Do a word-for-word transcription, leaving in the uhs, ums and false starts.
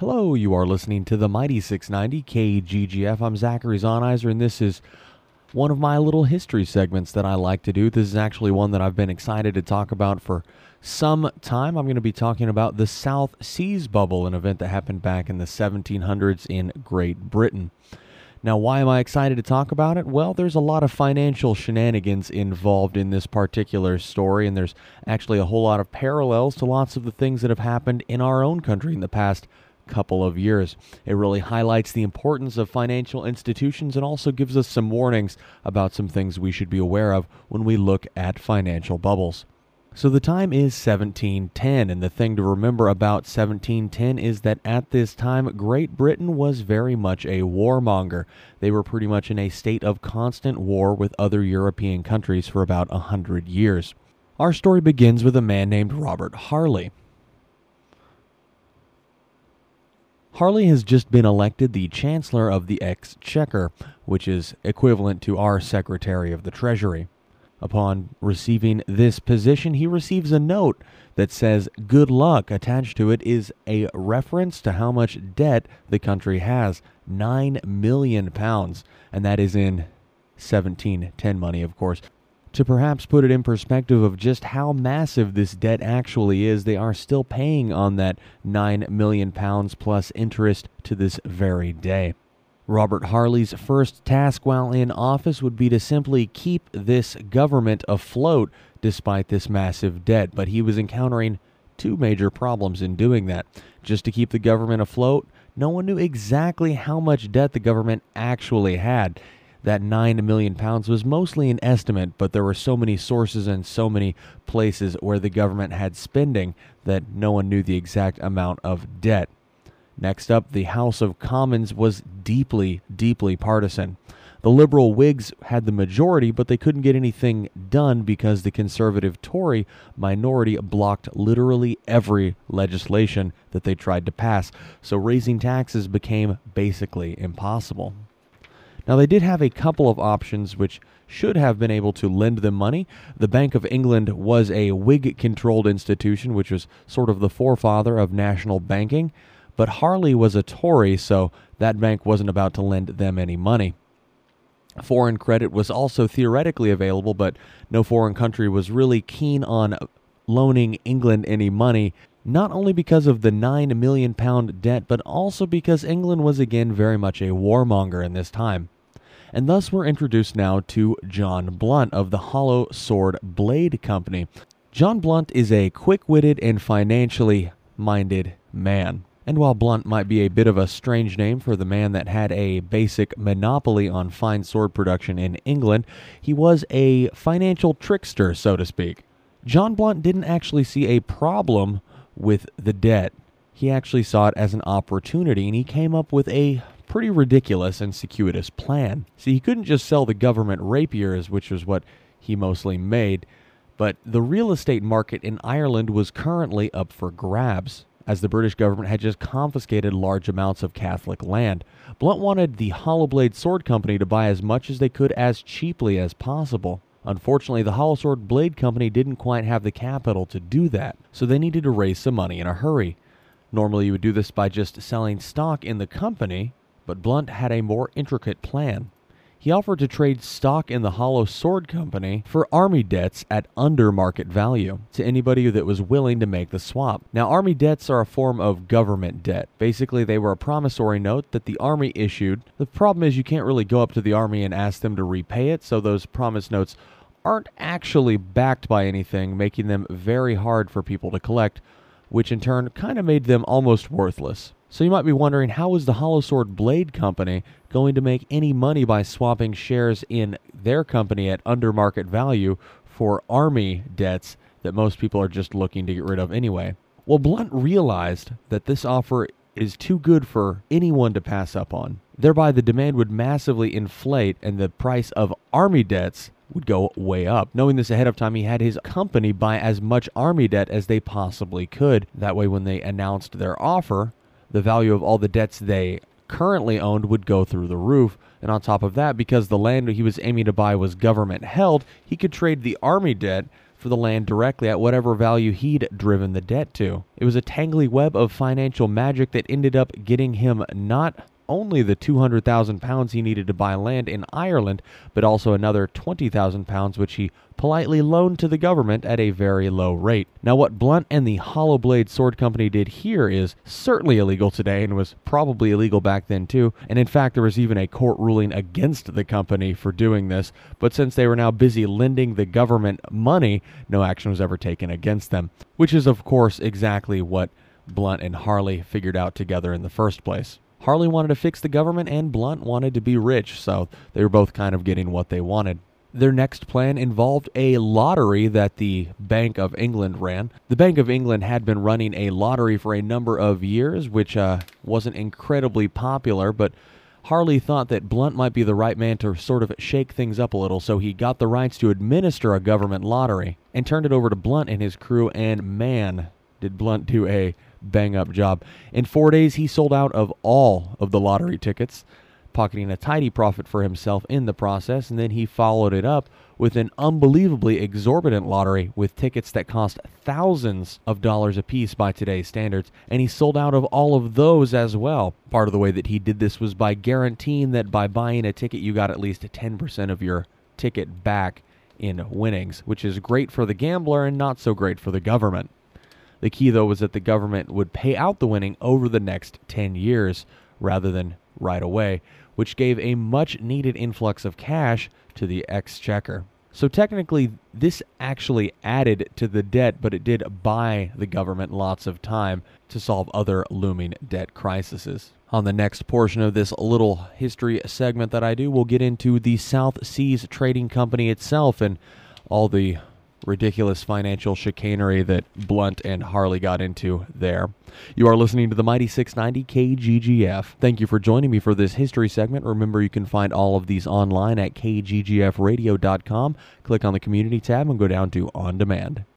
Hello, you are listening to the Mighty six ninety K G G F. I'm Zachary Zonizer, and this is one of my little history segments that I like to do. This is actually one that I've been excited to talk about for some time. I'm going to be talking about the South Seas Bubble, an event that happened back in the seventeen hundreds in Great Britain. Now, why am I excited to talk about it? Well, there's a lot of financial shenanigans involved in this particular story, and there's actually a whole lot of parallels to lots of the things that have happened in our own country in the past couple of years. It really highlights the importance of financial institutions and also gives us some warnings about some things we should be aware of when we look at financial bubbles. So the time is seventeen ten, and the thing to remember about seventeen ten is that at this time, Great Britain was very much a warmonger. They were pretty much in a state of constant war with other European countries for about a hundred years. Our story begins with a man named Robert Harley. Harley has just been elected the Chancellor of the Exchequer, which is equivalent to our Secretary of the Treasury. Upon receiving this position, he receives a note that says, "Good luck." Attached to it is a reference to how much debt the country has, nine million pounds, and that is in seventeen ten money, of course. To perhaps put it in perspective of just how massive this debt actually is, they are still paying on that nine million pounds plus interest to this very day. Robert Harley's first task while in office would be to simply keep this government afloat despite this massive debt, but he was encountering two major problems in doing that. Just to keep the government afloat, no one knew exactly how much debt the government actually had. That nine million pounds was mostly an estimate, but there were so many sources and so many places where the government had spending that no one knew the exact amount of debt. Next up, the House of Commons was deeply, deeply partisan. The Liberal Whigs had the majority, but they couldn't get anything done because the Conservative Tory minority blocked literally every legislation that they tried to pass, so raising taxes became basically impossible. Now, they did have a couple of options which should have been able to lend them money. The Bank of England was a Whig-controlled institution, which was sort of the forefather of national banking, but Harley was a Tory, so that bank wasn't about to lend them any money. Foreign credit was also theoretically available, but no foreign country was really keen on loaning England any money, not only because of the nine million pound debt, but also because England was again very much a warmonger in this time. And thus we're introduced now to John Blunt of the Hollow Sword Blade Company. John Blunt is a quick-witted and financially minded man. And while Blunt might be a bit of a strange name for the man that had a basic monopoly on fine sword production in England, he was a financial trickster, so to speak. John Blunt didn't actually see a problem with the debt. He actually saw it as an opportunity, and he came up with a pretty ridiculous and circuitous plan. See, he couldn't just sell the government rapiers, which was what he mostly made, but the real estate market in Ireland was currently up for grabs, as the British government had just confiscated large amounts of Catholic land. Blunt wanted the Hollowblade Sword Company to buy as much as they could as cheaply as possible. Unfortunately, the Hollow Sword Blade Company didn't quite have the capital to do that, so they needed to raise some money in a hurry. Normally, you would do this by just selling stock in the company, but Blunt had a more intricate plan. He offered to trade stock in the Hollow Sword Company for army debts at under market value to anybody that was willing to make the swap. Now, army debts are a form of government debt. Basically, they were a promissory note that the army issued. The problem is you can't really go up to the army and ask them to repay it, so those promise notes aren't actually backed by anything, making them very hard for people to collect, which in turn kind of made them almost worthless. So you might be wondering, how is the Hollow Sword Blade Company going to make any money by swapping shares in their company at under market value for army debts that most people are just looking to get rid of anyway? Well, Blunt realized that this offer is too good for anyone to pass up on. Thereby, the demand would massively inflate and the price of army debts would go way up. Knowing this ahead of time, he had his company buy as much army debt as they possibly could. That way, when they announced their offer, the value of all the debts they currently owned would go through the roof. And on top of that, because the land he was aiming to buy was government held, he could trade the army debt for the land directly at whatever value he'd driven the debt to. It was a tangly web of financial magic that ended up getting him not only the two hundred thousand pounds he needed to buy land in Ireland, but also another twenty thousand pounds which he politely loaned to the government at a very low rate. Now, what Blunt and the Hollow Blade Sword Company did here is certainly illegal today and was probably illegal back then too, and in fact there was even a court ruling against the company for doing this, but since they were now busy lending the government money, no action was ever taken against them, which is of course exactly what Blunt and Harley figured out together in the first place. Harley wanted to fix the government and Blunt wanted to be rich, so they were both kind of getting what they wanted. Their next plan involved a lottery that the Bank of England ran. The Bank of England had been running a lottery for a number of years, which uh, wasn't incredibly popular, but Harley thought that Blunt might be the right man to sort of shake things up a little, so he got the rights to administer a government lottery and turned it over to Blunt and his crew, and man, did Blunt do a bang-up job. In four days, he sold out of all of the lottery tickets, pocketing a tidy profit for himself in the process, and then he followed it up with an unbelievably exorbitant lottery with tickets that cost thousands of dollars a piece by today's standards, and he sold out of all of those as well. Part of the way that he did this was by guaranteeing that by buying a ticket you got at least ten percent of your ticket back in winnings, which is great for the gambler and not so great for the government. The key, though, was that the government would pay out the winning over the next ten years rather than right away, which gave a much-needed influx of cash to the exchequer. So technically, this actually added to the debt, but it did buy the government lots of time to solve other looming debt crises. On the next portion of this little history segment that I do, we'll get into the South Seas Trading Company itself and all the ridiculous financial chicanery that Blunt and Harley got into there. You are listening to the Mighty six ninety K G G F. Thank you for joining me for this history segment. Remember, you can find all of these online at K G G F radio dot com. Click on the community tab and go down to On Demand.